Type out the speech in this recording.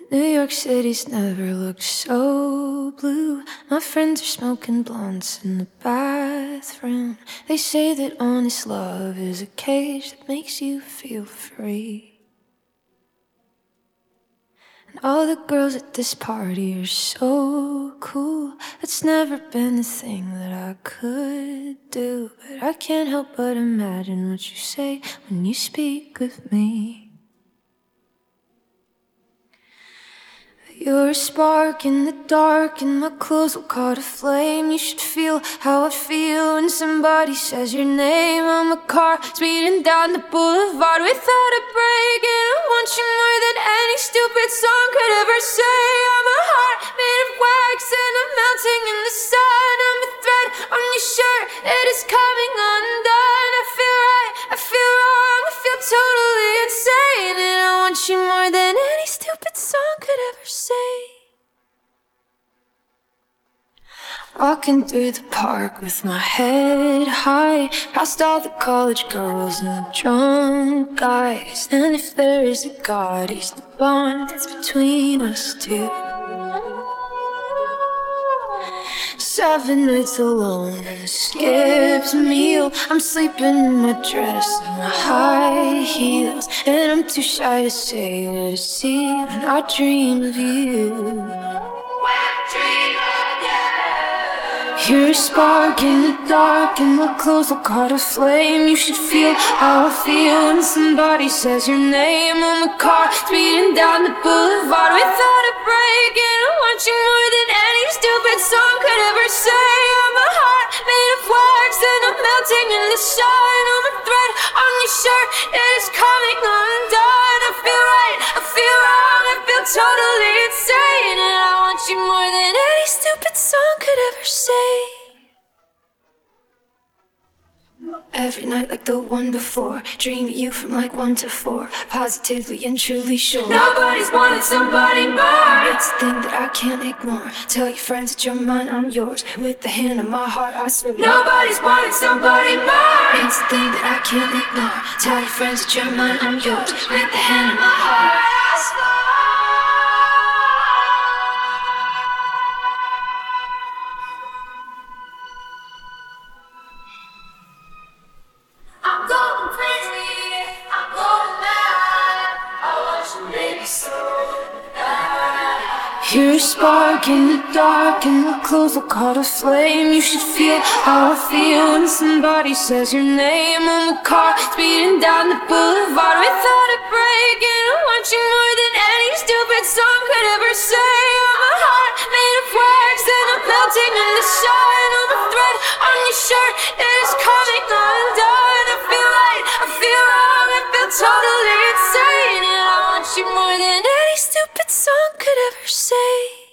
New York City's never looked so blue. My friends are smoking blunts in the bathroom. They say that honest love is a cage that makes you feel free. And all the girls at this party are so cool. It's never been a thing that I could do, but I can't help but imagine what you say when you speak of me. You're a spark in the dark, and my clothes will caught a flame. You should feel how I feel when somebody says your name. I'm a car speeding down the boulevard without a break, and I want you more than any stupid song could ever say. I'm a heart made of wax, and I'm melting in the sun. I'm a thread on your shirt that is coming undone. I feel right, I feel wrong, I feel totally insane, and I want you more than any stupid song could ever say. Walking through the park with my head high, past all the college girls and the drunk guys. And if there is a God, he's the bond that's between us two. 7 nights alone and a skipped meal. I'm sleeping in my dress and my high heels, and I'm too shy to say or to see when I dream of you. You're a spark in the dark, and my clothes will caught a flame. You should feel how I feel when somebody says your name. I'm a car speeding down the boulevard without a break, and I want you more than any stupid song could ever say. I'm a heart made of wax, and I'm melting in the sun. I'm a thread on your shirt that is coming undone. I feel right, I feel wrong, I feel totally insane, and I want you more than any stupid song could ever say. Every night like the one before, dream of you from like 1 to 4, positively and truly sure. Nobody's wanted somebody more. It's a thing that I can't ignore. Tell your friends that you're mine, I'm yours. With the hand on my heart, I swear. Nobody's wanted somebody more. It's a thing that I can't ignore. Tell your friends that you're mine, I'm yours. With the hand on my heart, I swear. I'm going crazy, I'm going mad. I want you, baby, so bad. You're a spark in the dark, and my clothes will caught a flame. You should feel how I feel when somebody says your name. I'm a car speeding down the boulevard without a break, and I want you more than any stupid song could ever say. I'm a heart made of wax, and I'm melting in the sun. I'm a thread on your shirt that is coming undone. I feel right, I feel wrong, I feel totally insane, and I want you more than any stupid song could ever say.